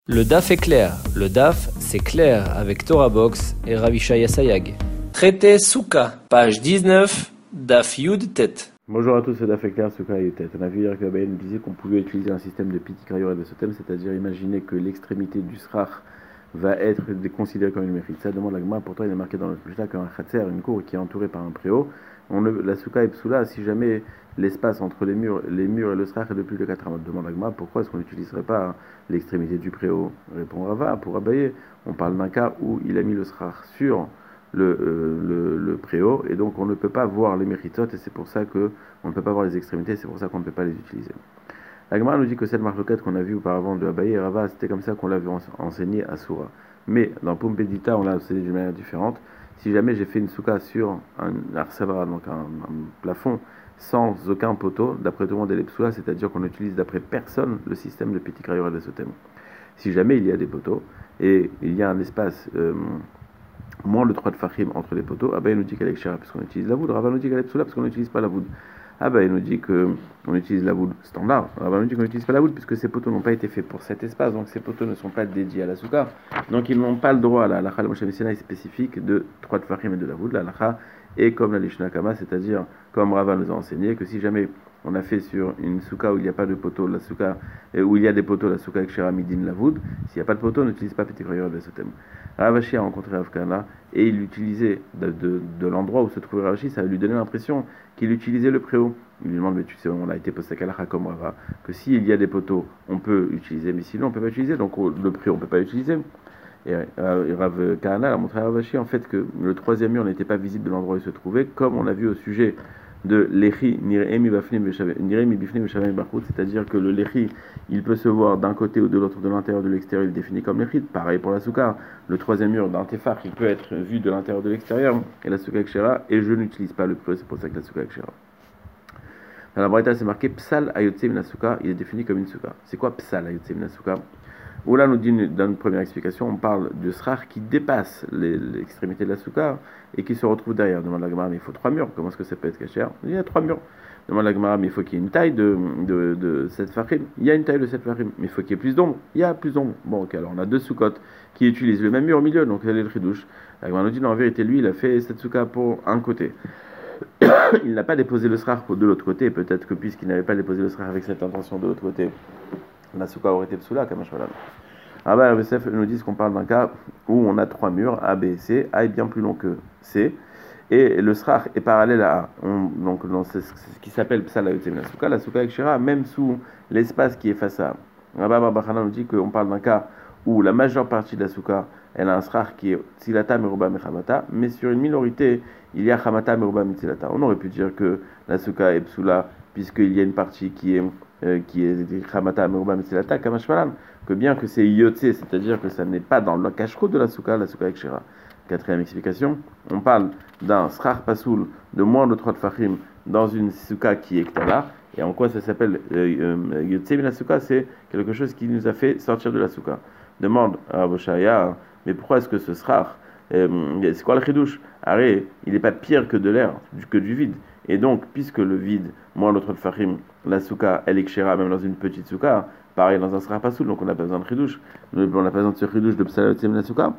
Le DAF est clair. Le DAF, c'est clair avec Torah Box et Ravi Shaya Sayag. Traité Souka, page 19, DAF Yud Tet. Bonjour à tous, c'est DAF est clair, Souka et Tet. On a vu hier que Abaye nous disait qu'on pouvait utiliser un système de Piti Krayor et de Sotem, c'est-à-dire imaginer que l'extrémité du srach va être considérée comme une mérite. Ça demande la Gemara, pourtant il est marqué dans le Mishnah qu'un khatser, une cour qui est entourée par un préau, la Souka et Psoula, si jamais l'espace entre les murs et le srach est de plus de 4 amot. Demande la Gemara, pourquoi est-ce qu'on n'utiliserait pas l'extrémité du préau? Répond Rava, pour Abaye, on parle d'un cas où il a mis le srach sur le préau, et donc on ne peut pas voir les méritot, et c'est pour ça qu'on ne peut pas voir les extrémités, c'est pour ça qu'on ne peut pas les utiliser. La Gemara nous dit que cette marloquette qu'on a vue auparavant de Abaye et Rava, c'était comme ça qu'on l'avait enseigné à Soura. Mais dans Pumbedita, on l'a enseigné d'une manière différente. Si jamais j'ai fait une souka sur un arsavara, donc un plafond, sans aucun poteau, d'après tout le monde, elle est psoula, c'est-à-dire qu'on utilise d'après personne le système de Petit Krayor et de Sotem. Si jamais il y a des poteaux, et il y a un espace moins de 3 de fachim entre les poteaux, Abaye nous dit qu'elle est kshera parce qu'on utilise la voûte, Rava nous dit qu'elle est psoula parce qu'on n'utilise pas la voûte. Abaye nous dit qu'on utilise la voûte standard, Rava nous dit qu'on n'utilise pas la voûte puisque ces poteaux n'ont pas été faits pour cet espace, donc ces poteaux ne sont pas dédiés à la souka, donc ils n'ont pas le droit à la halakha, le Moshe Messina est spécifique de 3 de fachim et de la voûte, la halakha est comme la Lishna Kama, c'est-à-dire comme Rava nous a enseigné que si jamais on a fait sur une souka où il n'y a pas de poteau, la souka, où il y a des poteaux, la souka avec Shera Midin la voûte, s'il n'y a pas de poteau, on n'utilise pas Petit Krayor de Sotem. Ravashi a rencontré Avkana et il utilisait de l'endroit où se trouvait Ravashi, ça lui donnait l'impression qu'il utilisait le préau. Il lui demande, mais tu sais, on a été posté à Kalakha comme Rava, que s'il y a des poteaux, on peut utiliser, mais sinon on ne peut pas utiliser, donc le préau on ne peut pas utiliser. Et Rav Kahana a montré à Ravashi en fait que le troisième mur n'était pas visible de l'endroit où il se trouvait, comme on l'a vu au sujet de l'Echi Niremi Bifnim Veshavim Bachut, c'est-à-dire que le l'Echi il peut se voir d'un côté ou de l'autre, de l'intérieur ou de l'extérieur, il est défini comme l'Echi. Pareil pour la Souka, le troisième mur d'un Tefar il peut être vu de l'intérieur ou de l'extérieur, et la Souka Kshera, et je n'utilise pas le préau, c'est pour ça que la Souka Kshera. Dans la Braïta c'est marqué Psal Ayotse Minasuka, il est défini comme une Souka. C'est quoi Psal Ayotse Minasuka? Où là, nous dit dans une première explication, on parle de srach qui dépasse l'extrémité de la souka et qui se retrouve derrière. Demande la Gemara, mais il faut 3 murs. Comment est-ce que ça peut être caché? Il y a 3 murs. Demande la Gemara, mais il faut qu'il y ait une taille de 7 fachim. Il y a une taille de 7 fachim. Mais il faut qu'il y ait plus d'ombre. Il y a plus d'ombre. Bon, ok, alors on a 2 soukottes qui utilisent le même mur au milieu, donc elle est le chidouche. La Gemara nous dit, non, en vérité, lui, il a fait cette souka pour un côté. Il n'a pas déposé le srach de l'autre côté. Peut-être que puisqu'il n'avait pas déposé le srach avec cette intention de l'autre côté, la souka aurait été psoula, comme un Rabbi Yosef nous dit qu'on parle d'un cas où on a 3 murs, A, B et C. A est bien plus long que C, et le srach est parallèle à A. Donc, c'est ce qui s'appelle Psal Ayotse Minasuka, la souka avec Shera, même sous l'espace qui est face à A. Rabbi Bachana nous dit qu'on parle d'un cas où la majeure partie de la souka, elle a un srach qui est Tzilata Meruba Mechamata, mais sur une minorité, il y a Chamata Meruba Mitzilata. On aurait pu dire que la souka est psoula, puisqu'il y a une partie qui est Chamata Meruba Mitzilata, Kamashmalan, que bien que c'est Yotse, c'est-à-dire que ça n'est pas dans le kashrut de la souka avec Shera. Quatrième explication, on parle d'un srach pasoul de moins de 3 tfachim dans une souka qui est ktala, et en quoi ça s'appelle Yotse min souka, c'est quelque chose qui nous a fait sortir de la souka. Demande à Boshaya, mais pourquoi est-ce que ce srach, c'est quoi le chidouche? Arrête, il n'est pas pire que de l'air, que du vide. Et donc, puisque le vide, moins de 3 tfachim, la souka, elle est kshera, même dans une petite souka, pareil dans un srach pasoul, donc on n'a pas besoin de chidouche. On n'a pas besoin de ce chidouche de Psal Ayotse Minasuka.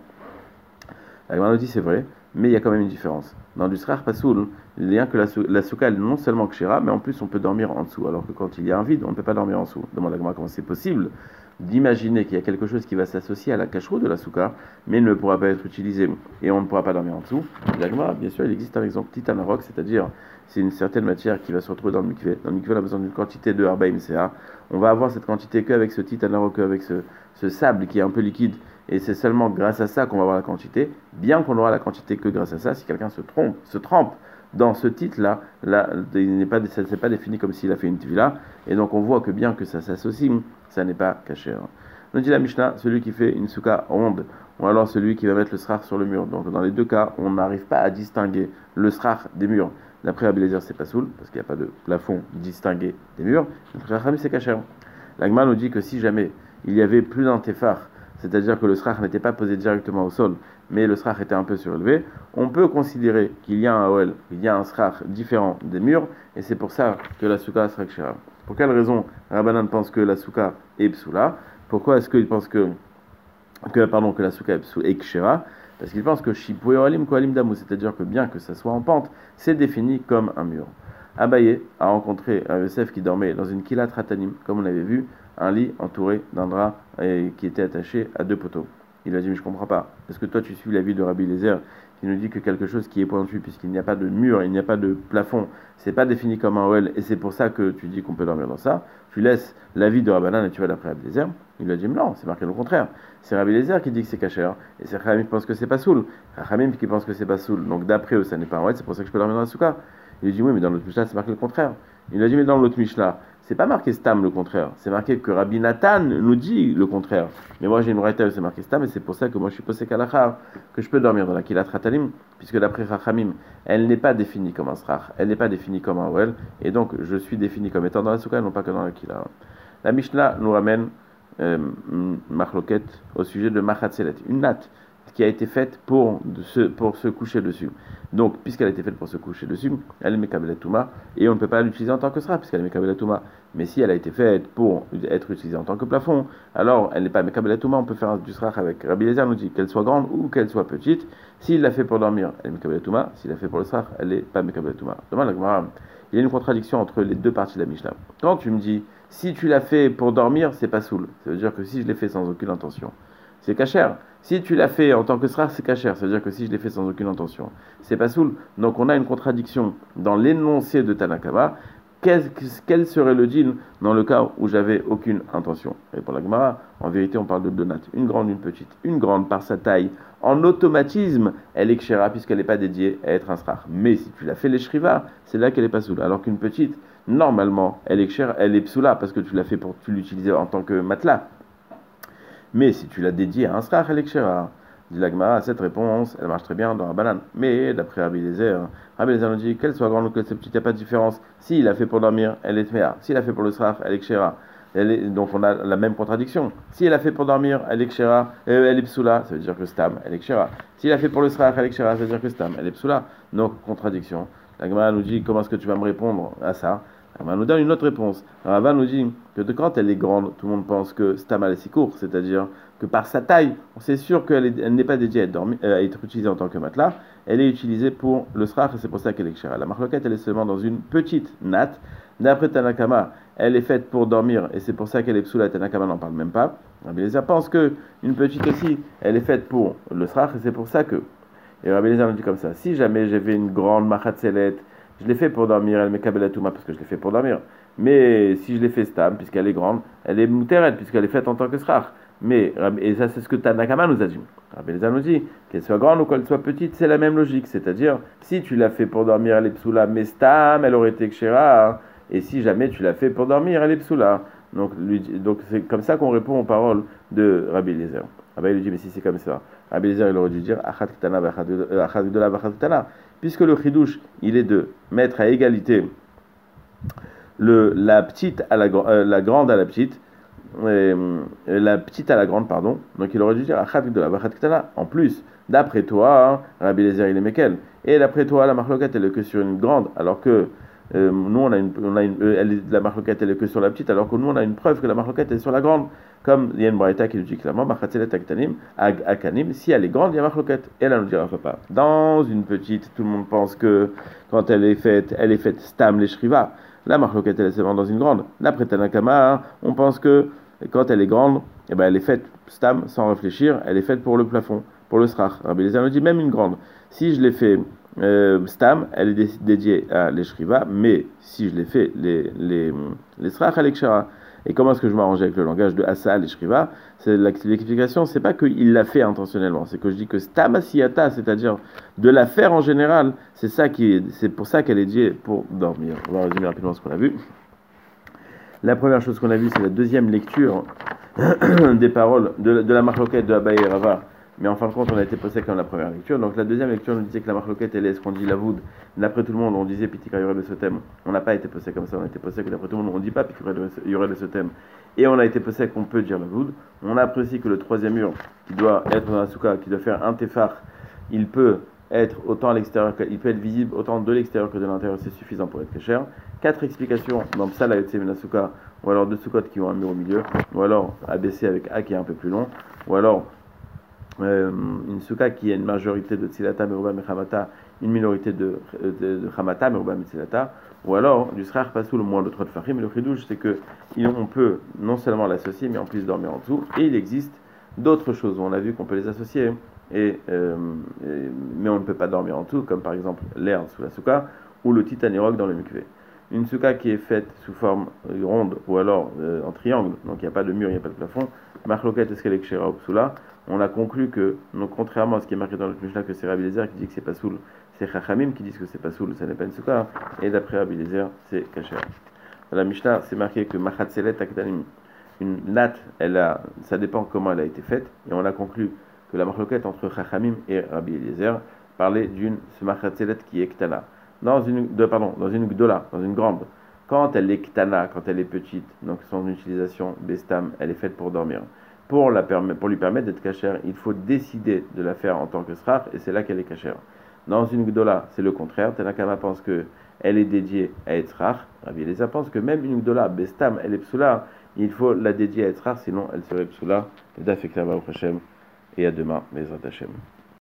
La Gemara nous dit c'est vrai, mais il y a quand même une différence. Dans du srach pasoul, il y a que la souka elle est non seulement kshera, mais en plus on peut dormir en dessous, alors que quand il y a un vide, on ne peut pas dormir en dessous. Demande la Gemara comment c'est possible d'imaginer qu'il y a quelque chose qui va s'associer à la kashrut de la souka, mais ne pourra pas être utilisé et on ne pourra pas dormir en dessous. La Gemara, bien sûr, il existe un exemple titanarok, c'est-à-dire c'est une certaine matière qui va se retrouver dans le mikvé. Dans le mikvé, on a besoin d'une quantité de 40 CA. On va avoir cette quantité qu'avec ce titanarok, qu'avec ce sable qui est un peu liquide, et c'est seulement grâce à ça qu'on va avoir la quantité, bien qu'on aura la quantité que grâce à ça. Si quelqu'un se trempe dans ce titre-là, n'est pas défini comme s'il a fait une tvila, et donc on voit que bien que ça s'associe, ça n'est pas caché. Nous dit la Mishnah, celui qui fait une souka ronde, ou alors celui qui va mettre le srach sur le mur. Donc dans les deux cas, on n'arrive pas à distinguer le srach des murs. D'après Abelezer, c'est pas soul, parce qu'il n'y a pas de plafond distingué des murs. Notre c'est caché. L'Agma nous dit que si jamais il y avait plus d'un tefar, c'est-à-dire que le srach n'était pas posé directement au sol, mais le srach était un peu surélevé, on peut considérer qu'il y a un OL, il y a un srach différent des murs, et c'est pour ça que la souka sera kshera. Pour quelle raison Rabbanan pense que la souka est psoula? Pourquoi est-ce qu'il pense que que la souka est kshera, parce qu'il pense que shipoué olim koalim damou, c'est-à-dire que bien que ça soit en pente, c'est défini comme un mur. Abaye a rencontré un Yosef qui dormait dans une kilat ratanim, comme on avait vu, un lit entouré d'un drap et qui était attaché à 2 poteaux. Il a dit, mais je comprends pas. Est-ce que toi tu suis l'avis de Rabbi Eliezer qui nous dit que quelque chose qui est pointu, puisqu'il n'y a pas de mur, il n'y a pas de plafond, c'est pas défini comme un OL, et c'est pour ça que tu dis qu'on peut dormir dans ça, tu laisses l'avis de Rabbanan et tu vas d'après Rabbi Eliezer. Il lui a dit, mais non, c'est marqué le contraire. C'est Rabbi Eliezer qui dit que c'est kasher, et c'est Rachamim qui pense que c'est pas soul. Rachamim qui pense que c'est pas soul. Donc d'après eux, ça n'est pas un OL, c'est pour ça que je peux dormir dans la souka. Il lui dit, oui, mais dans l'autre Mishnah, c'est marqué le contraire. Il lui a dit, mais dans l'autre Mishnah, c'est pas marqué Stam le contraire. C'est marqué que Rabbi Nathan nous dit le contraire. Mais moi, j'ai une braïta où c'est marqué Stam, et c'est pour ça que moi, je suis posé kalachar, que je peux dormir dans la Kilat Ratalim, puisque d'après Rachamim, elle n'est pas définie comme un srach, elle n'est pas définie comme un well, et donc je suis défini comme étant dans la souka, non pas que dans la Kila. La Mishnah nous ramène Machloket au sujet de Machatzelet, une natte qui a été faite pour se coucher dessus. Donc, puisqu'elle a été faite pour se coucher dessus, elle est Mekabel Touma, et on ne peut pas l'utiliser en tant que srach, puisqu'elle est Mekabel Touma. Mais si elle a été faite pour être utilisée en tant que plafond, alors elle n'est pas Mekabel Touma, on peut faire du srach avec. Rabbi Eliezer nous dit qu'elle soit grande ou qu'elle soit petite. S'il l'a fait pour dormir, elle est Mekabel Touma. S'il l'a fait pour le srach, elle n'est pas Mekabel Touma. Demande la Gemara. Il y a une contradiction entre les deux parties de la Mishnah. Quand tu me dis, si tu l'as fait pour dormir, c'est pas soul. Ça veut dire que si je l'ai fait sans aucune intention, c'est kasher. Si tu l'as fait en tant que srach, c'est kasher. Ça veut dire que si je l'ai fait sans aucune intention, c'est pas soul. Donc on a une contradiction dans l'énoncé de Tanakama. Quel serait le din dans le cas où j'avais aucune intention? Et pour la Gemara, en vérité, on parle de deux nattes, une grande, une petite. Une grande, par sa taille, en automatisme, elle est kshera puisqu'elle n'est pas dédiée à être un srach. Mais si tu l'as fait les shriva, c'est là qu'elle est pas soul. Alors qu'une petite, normalement, elle est kshera, elle est psoula parce que tu l'as fait pour tu l'utilisais en tant que matelas. Mais si tu l'as dédié à un srach, elle est kshera. Dit la Gemara, cette réponse, elle marche très bien dans la banane. Mais d'après Rabbi Eliezer nous dit qu'elle soit grande ou qu'elle soit petite, il n'y a pas de différence. S'il a fait pour dormir, elle est tmea. S'il a fait pour le srach, elle est kshera. Donc on a la même contradiction. Si elle a fait pour dormir, elle est kshera, elle est psoula, ça veut dire que stam, elle est kshera. S'il a fait pour le srach, elle est kshera, ça veut dire que stam, elle est psoula. Donc contradiction. La Gemara nous dit comment est-ce que tu vas me répondre à ça? La Gemara nous donne une autre réponse. Rava nous dit que quand elle est grande, tout le monde pense que stam elle est si court, c'est-à-dire que par sa taille, on sait sûr qu'elle n'est pas dédiée à être utilisée en tant que matelas, elle est utilisée pour le srach et c'est pour ça qu'elle est kshera. La marloquette, elle est seulement dans une petite natte. D'après Tanakama, elle est faite pour dormir et c'est pour ça qu'elle est psoula. Tanakama n'en parle même pas. Rabbi Eliezer pense qu'une petite aussi, elle est faite pour le srach et c'est pour ça que. Et Rabbi Eliezer nous dit comme ça, si jamais j'avais une grande machatzelet, je l'ai fait pour dormir, elle met kabelatouma parce que je l'ai fait pour dormir. Mais si je l'ai fait stam, puisqu'elle est grande, elle est mouteret puisqu'elle est faite en tant que srach. Mais, et ça c'est ce que Tanakama nous a dit. Rabbi Eliezer nous dit, qu'elle soit grande ou qu'elle soit petite, c'est la même logique. C'est-à-dire, si tu l'as fait pour dormir, elle est psoula, mais stam, elle aurait été kshera. Et si jamais tu l'as fait pour dormir, elle est psoula. Donc c'est comme ça qu'on répond aux paroles de Rabbi Eliezer. Rabbi lui dit, mais si c'est comme ça, Rabbi Eliezer il aurait dû dire, achat ktana achat gdola achat ktana. Puisque le chidouche, il est de mettre à égalité la petite à la grande à la petite, la petite à la grande, pardon. Donc il aurait dû dire achat gdola achat ktana. En plus, d'après toi, Rabbi Eliezer il est mekel. Et d'après toi, la marloquette elle est que sur une grande, alors que nous la marloquette elle est que sur la petite, alors que nous on a une preuve que la marloquette est sur la grande. Comme il y a une braïta qui nous dit clairement, akanim, si elle est grande, il y a marloquette. Et elle ne nous dira pas. Dans une petite, tout le monde pense que quand elle est faite stam les shriva. La marloquette elle est seulement dans une grande. D'après Tanakama, on pense que quand elle est grande, eh ben, elle est faite stam sans réfléchir, elle est faite pour le plafond, pour le srach. Rabbi Eliezer nous dit même une grande. Si je l'ai fait stam, elle est dédiée à l'eshriva, mais si je l'ai fait les srach, elle est kshara. Et comment est-ce que je m'arrange avec le langage de asa l'eshriva? C'est l'explication, c'est pas qu'il l'a fait intentionnellement, c'est que je dis que stam asiyata, c'est-à-dire de la faire en général, c'est pour ça qu'elle est dédiée pour dormir. On va résumer rapidement ce qu'on a vu. La première chose qu'on a vue, c'est la deuxième lecture des paroles de la marloquette de Abaye et Rava. Mais en fin de compte, on a été posé comme la première lecture. Donc la deuxième lecture nous disait que la marloquette, elle est ce qu'on dit la voud. D'après tout le monde, on disait Pitika Yorel de ce thème. On n'a pas été posé comme ça, on a été posé que d'après tout le monde, on ne dit pas Pitika Yorel de ce thème. Et on a été posé qu'on peut dire la voud. On a apprécié que le troisième mur, qui doit être dans la souka, qui doit faire un tefar, il peut être autant à l'extérieur, il peut être visible autant de l'extérieur que de l'intérieur, c'est suffisant pour être kasher. 4 explications dans Psal Ayotse Menasuka, ou alors 2 soukot qui ont un mur au milieu, ou alors abaissé avec A qui est un peu plus long, ou alors une souka qui a une majorité de tzilata, meruba, mechamata, une minorité de chamata, meruba, metzilata, ou alors du srar pasoul au moins de trop de fachim. Le chidouche, c'est que on peut non seulement l'associer, mais en plus dormir en dessous, et il existe d'autres choses. On a vu qu'on peut les associer, mais on ne peut pas dormir en dessous, comme par exemple l'air sous la souka, ou le titanirok dans le mikvé. Une souka qui est faite sous forme ronde, ou alors en triangle, donc il n'y a pas de mur, il n'y a pas de plafond, marloket eskelek kshera ou psula, on a conclu que, donc, contrairement à ce qui est marqué dans le Mishnah, que c'est Rabbi Eliezer qui dit que c'est pas soul, c'est Chachamim qui disent que c'est pas soul, ça n'est pas une souka, et d'après Rabbi Eliezer, c'est kasher. Dans la Mishnah, c'est marqué que Machatzelet Akdanim, une natte, ça dépend comment elle a été faite, et on a conclu que la marloquette entre Chachamim et Rabbi Eliezer parlait d'une Machatzelet qui est Ktana. Dans une Gdola, dans une grande, quand elle est Ktana, quand elle est petite, donc son utilisation Bestam, elle est faite pour dormir. Pour lui permettre d'être cachère, il faut décider de la faire en tant que srar, et c'est là qu'elle est cachère. Dans une gdola, c'est le contraire. Tanakama pense qu'elle est dédiée à être srar. Rabbi Eliezer pense que même une gdola, bestam, elle est psoula, il faut la dédier à être srar, sinon elle serait psoula. Le daf est clair, Baruch Hashem, et à demain, Bezrat Hashem.